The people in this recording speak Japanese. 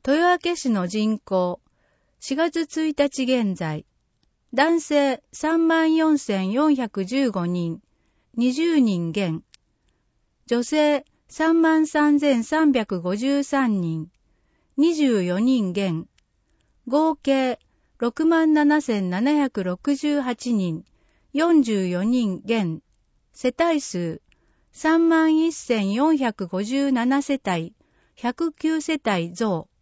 豊明市の人口、4月1日現在、男性34,415人、20人減。女性33,353人、24人減。合計67,768人、44人減。世帯数31,457世帯、109世帯増。